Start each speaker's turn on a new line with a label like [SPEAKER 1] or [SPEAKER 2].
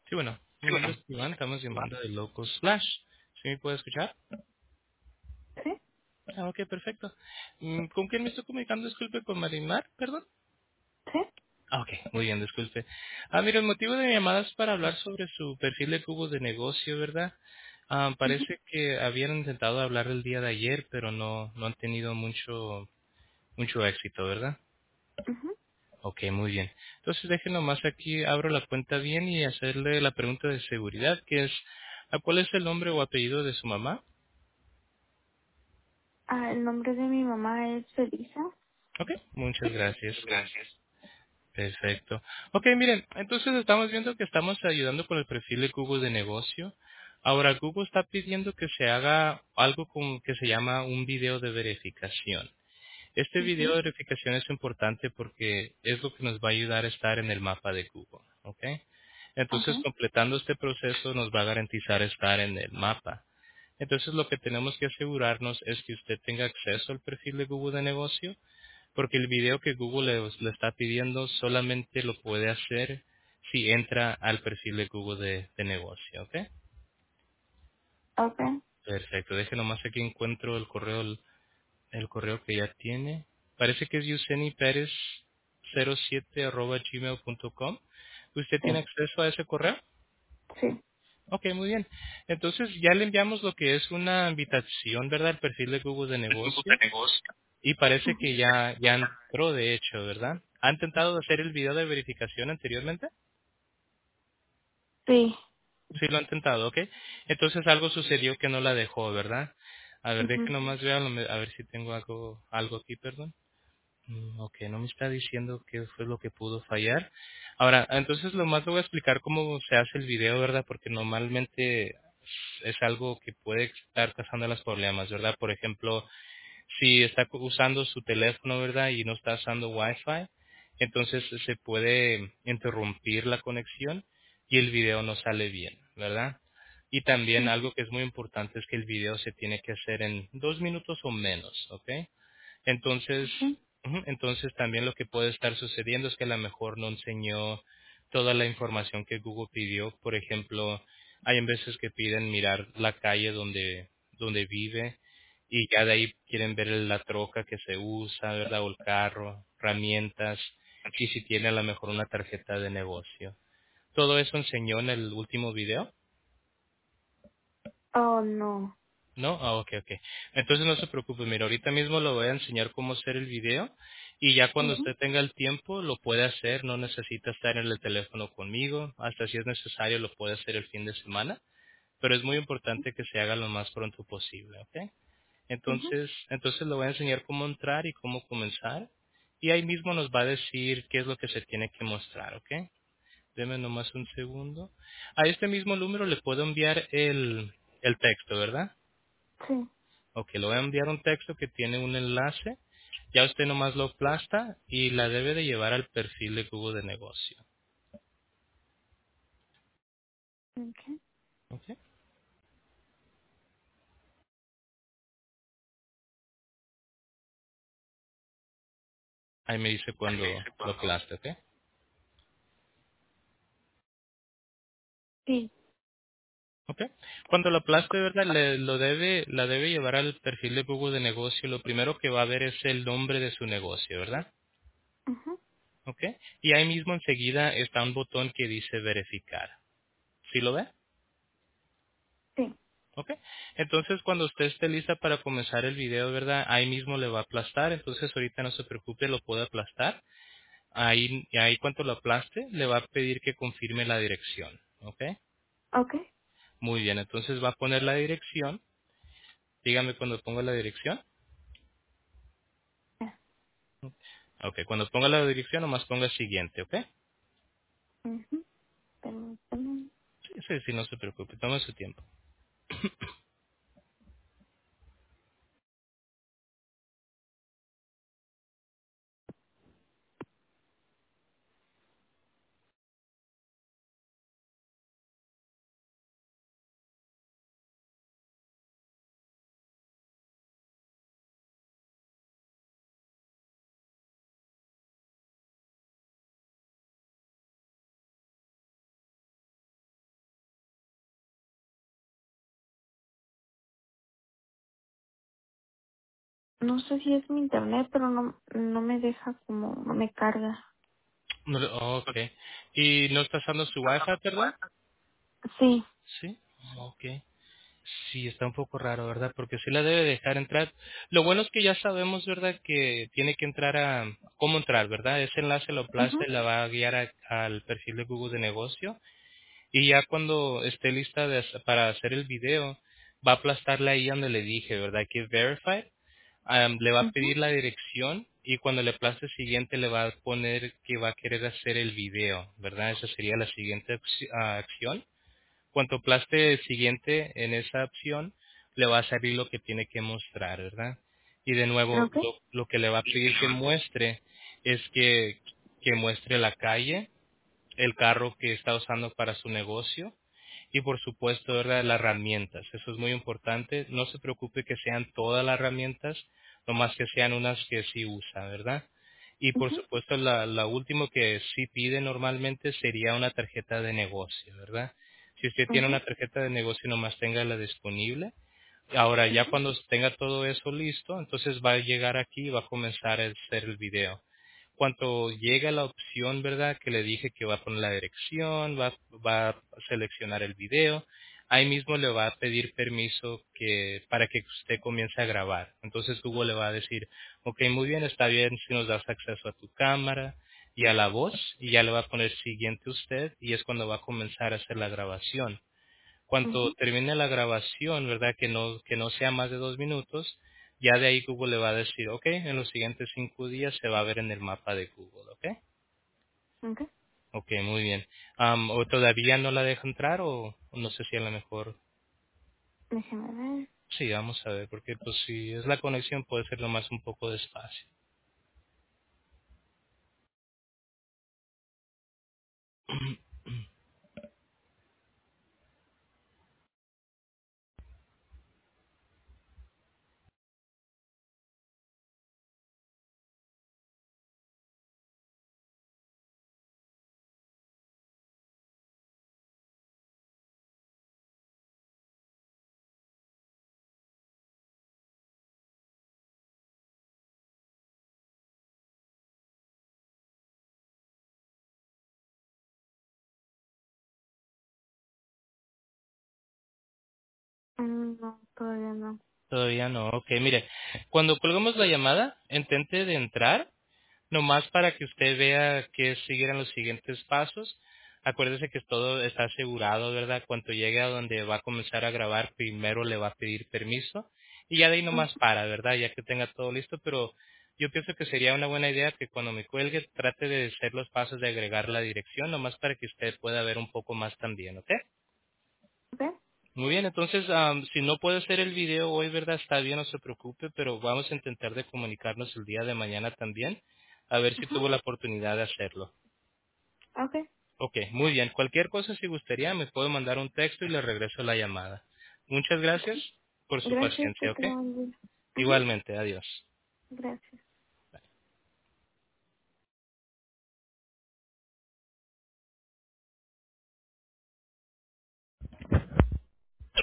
[SPEAKER 1] Sí, bueno, mi nombre es Iván, estamos llamando de Local Slash. ¿Sí me puede escuchar?
[SPEAKER 2] Sí,
[SPEAKER 1] Ah, ok, perfecto. ¿Con quién me estoy comunicando? Disculpe, con Marimar, perdón.
[SPEAKER 2] sí.
[SPEAKER 1] Ah, ok, muy bien, disculpe. Mira, el motivo de mi llamada es para hablar sobre su perfil de cubo de negocio, ¿verdad?
[SPEAKER 2] Ujú,
[SPEAKER 1] Parece que habían intentado hablar el día de ayer, pero no han tenido mucho éxito, ¿verdad?
[SPEAKER 2] ujú.
[SPEAKER 1] Ok, muy bien. Entonces déjenlo más aquí, abro la cuenta bien y hacerle la pregunta de seguridad, que es, ¿cuál es el nombre o apellido de su mamá?
[SPEAKER 2] El nombre de mi mamá es Felisa.
[SPEAKER 1] Ok, muchas gracias.
[SPEAKER 2] Gracias.
[SPEAKER 1] Perfecto. Ok, miren, entonces estamos viendo que estamos ayudando con el perfil de Google de negocio. Ahora, Google está pidiendo que se haga algo como que se llama un video de verificación. Este video
[SPEAKER 2] Ujú,
[SPEAKER 1] de verificación es importante porque es lo que nos va a ayudar a estar en el mapa de Google, ¿ok?
[SPEAKER 2] ok,
[SPEAKER 1] Entonces, completando este proceso nos va a garantizar estar en el mapa. Entonces, lo que tenemos que asegurarnos es que usted tenga acceso al perfil de Google de negocio, porque el video que Google le está pidiendo solamente lo puede hacer si entra al perfil de Google de negocio, ¿ok?
[SPEAKER 2] ok.
[SPEAKER 1] Perfecto. Déjenme nomás aquí encuentro el correo que ya tiene. Parece que es Yuseni Pérez 07@gmail.com. ¿Usted
[SPEAKER 2] Sí,
[SPEAKER 1] tiene acceso a ese correo?
[SPEAKER 2] sí.
[SPEAKER 1] Ok, muy bien. Entonces ya le enviamos lo que es una invitación, ¿verdad? El perfil de Google de
[SPEAKER 2] Grupo
[SPEAKER 1] negocio.
[SPEAKER 2] de negocio.
[SPEAKER 1] Y parece
[SPEAKER 2] Ujú.
[SPEAKER 1] que ya entró, de hecho, ¿verdad? ¿Ha intentado hacer el video de verificación anteriormente?
[SPEAKER 2] Sí.
[SPEAKER 1] Sí, lo ha intentado, ¿ok? Entonces algo sucedió que no la dejó, ¿verdad? A ver,
[SPEAKER 2] Ujú.
[SPEAKER 1] déjenme nomás ver, a ver si tengo algo aquí, perdón. Ok, no me está diciendo qué fue lo que pudo fallar. Ahora, entonces lo más le voy a explicar cómo se hace el video, ¿verdad? Porque normalmente es algo que puede estar causando los problemas, ¿verdad? Por ejemplo, si está usando su teléfono, ¿verdad? Y no está usando Wi-Fi, entonces se puede interrumpir la conexión y el video no sale bien, ¿verdad? Y también
[SPEAKER 2] Sí.
[SPEAKER 1] algo que es muy importante es que el video se tiene que hacer en 2 minutos o menos, ¿ok? Entonces,
[SPEAKER 2] Ok.
[SPEAKER 1] entonces también lo que puede estar sucediendo es que a lo mejor no enseñó toda la información que Google pidió. Por ejemplo, hay en veces que piden mirar la calle donde vive y ya de ahí quieren ver la troca que se usa, ¿verdad? O el carro, herramientas y si tiene a lo mejor una tarjeta de negocio. ¿Todo eso enseñó en el último video?
[SPEAKER 2] Oh, no.
[SPEAKER 1] ¿No? Ah, ok, ok. Entonces no se preocupe, mira, ahorita mismo le voy a enseñar cómo hacer el video y ya cuando
[SPEAKER 2] Ujú,
[SPEAKER 1] usted tenga el tiempo lo puede hacer, no necesita estar en el teléfono conmigo, hasta si es necesario lo puede hacer el fin de semana, pero es muy importante que se haga lo más pronto posible, ¿ok?
[SPEAKER 2] ujú.
[SPEAKER 1] Entonces le voy a enseñar cómo entrar y cómo comenzar y ahí mismo nos va a decir qué es lo que se tiene que mostrar, ¿ok? Deme nomás un segundo. A este mismo número le puedo enviar el texto, ¿verdad?
[SPEAKER 2] Sí.
[SPEAKER 1] Ok, le voy a enviar un texto que tiene un enlace. Ya usted nomás lo aplasta y la debe de llevar al perfil de Google de negocio.
[SPEAKER 2] Ok.
[SPEAKER 1] Ok. Ahí me dice cuando lo aplaste, ¿ok?
[SPEAKER 2] Sí.
[SPEAKER 1] Ok. Cuando lo aplaste, ¿verdad? La debe llevar al perfil de Google de negocio. Lo primero que va a ver es el nombre de su negocio, ¿verdad?
[SPEAKER 2] Ujú.
[SPEAKER 1] Ok. Y ahí mismo enseguida está un botón que dice verificar. ¿Sí lo ve?
[SPEAKER 2] Sí.
[SPEAKER 1] Ok. Entonces, cuando usted esté lista para comenzar el video, ¿verdad? Ahí mismo le va a aplastar. Entonces, ahorita no se preocupe, lo puede aplastar. Ahí cuando lo aplaste, le va a pedir que confirme la dirección. ¿Ok?
[SPEAKER 2] Ok.
[SPEAKER 1] Muy bien. Entonces, va a poner la dirección. Dígame cuando ponga la dirección.
[SPEAKER 2] Ya.
[SPEAKER 1] Ok. Cuando ponga la dirección, nomás ponga siguiente. ¿Ok?
[SPEAKER 2] Ujú. Permítame.
[SPEAKER 1] Sí, sí, sí, no se preocupe. Tome su tiempo.
[SPEAKER 2] No sé si es mi internet, pero no me deja como, no me carga.
[SPEAKER 1] Oh, ok. ¿Y no está usando su Wi-Fi, perdón?
[SPEAKER 2] Sí.
[SPEAKER 1] Sí. Ok. Sí, está un poco raro, ¿verdad? Porque sí la debe dejar entrar. Lo bueno es que ya sabemos, ¿verdad? Que tiene que entrar a... ¿Cómo entrar, verdad? Ese enlace lo aplasta
[SPEAKER 2] Mhm.
[SPEAKER 1] y la va a guiar al perfil de Google de negocio. Y ya cuando esté lista para hacer el video, va a aplastarla ahí donde le dije, ¿verdad? Que es Verify. Le va a
[SPEAKER 2] Mhm.
[SPEAKER 1] pedir la dirección y cuando le aplaste siguiente le va a poner que va a querer hacer el video, ¿verdad? Esa sería la siguiente acción. Cuando aplaste el siguiente en esa opción, le va a salir lo que tiene que mostrar, ¿verdad? Y de nuevo,
[SPEAKER 2] Okay.
[SPEAKER 1] lo que le va a pedir que muestre es que muestre la calle, el carro que está usando para su negocio y por supuesto, ¿verdad? Las herramientas. Eso es muy importante. No se preocupe que sean todas las herramientas, nomás que sean unas que sí usa, ¿verdad? Y por
[SPEAKER 2] Mhm.
[SPEAKER 1] supuesto, la última que sí pide normalmente sería una tarjeta de negocio, ¿verdad? Si usted tiene
[SPEAKER 2] Mhm.
[SPEAKER 1] una tarjeta de negocio, nomás téngala disponible. Ahora, ya
[SPEAKER 2] Mhm.
[SPEAKER 1] cuando tenga todo eso listo, entonces va a llegar aquí y va a comenzar a hacer el video. Cuando llega la opción, ¿verdad? Que le dije que va a poner la dirección, va a seleccionar el video, ahí mismo le va a pedir permiso para que usted comience a grabar. Entonces Google le va a decir, ok, muy bien, está bien si nos das acceso a tu cámara y a la voz, y ya le va a poner siguiente usted, y es cuando va a comenzar a hacer la grabación. Cuando
[SPEAKER 2] Mhm.
[SPEAKER 1] termine la grabación, ¿verdad? Que no sea más de 2 minutos, ya de ahí Google le va a decir, ok, en los siguientes 5 días se va a ver en el mapa de Google, ¿ok?
[SPEAKER 2] Okay.
[SPEAKER 1] Ok, muy bien. ¿O todavía no la deja entrar o no sé si a lo mejor...
[SPEAKER 2] Déjeme ver.
[SPEAKER 1] Sí, vamos a ver, porque pues si es la conexión puede ser nomás un poco despacio.
[SPEAKER 2] No, todavía no.
[SPEAKER 1] Todavía no, ok, mire, cuando colgamos la llamada, intente de entrar nomás para que usted vea que siguieran los siguientes pasos. Acuérdese que todo está asegurado, ¿verdad? Cuando llegue a donde va a comenzar a grabar, primero le va a pedir permiso y ya de ahí
[SPEAKER 2] Mhm.
[SPEAKER 1] nomás para, ¿verdad? Ya que tenga todo listo, pero yo pienso que sería una buena idea que cuando me cuelgue trate de hacer los pasos de agregar la dirección, nomás para que usted pueda ver un poco más también, ¿ok?
[SPEAKER 2] Okay.
[SPEAKER 1] Muy bien, entonces, si no puede hacer el video hoy, ¿verdad? Está bien, no se preocupe, pero vamos a intentar de comunicarnos el día de mañana también, a ver si
[SPEAKER 2] Mhm.
[SPEAKER 1] tuvo la oportunidad de hacerlo.
[SPEAKER 2] Okay.
[SPEAKER 1] Ok, muy bien. Cualquier cosa, si gustaría, me puede mandar un texto y le regreso la llamada. Muchas gracias por su
[SPEAKER 2] Gracias, que
[SPEAKER 1] paciencia, ¿ok?
[SPEAKER 2] tenga buen día. Mhm.
[SPEAKER 1] Igualmente, adiós.
[SPEAKER 2] Gracias.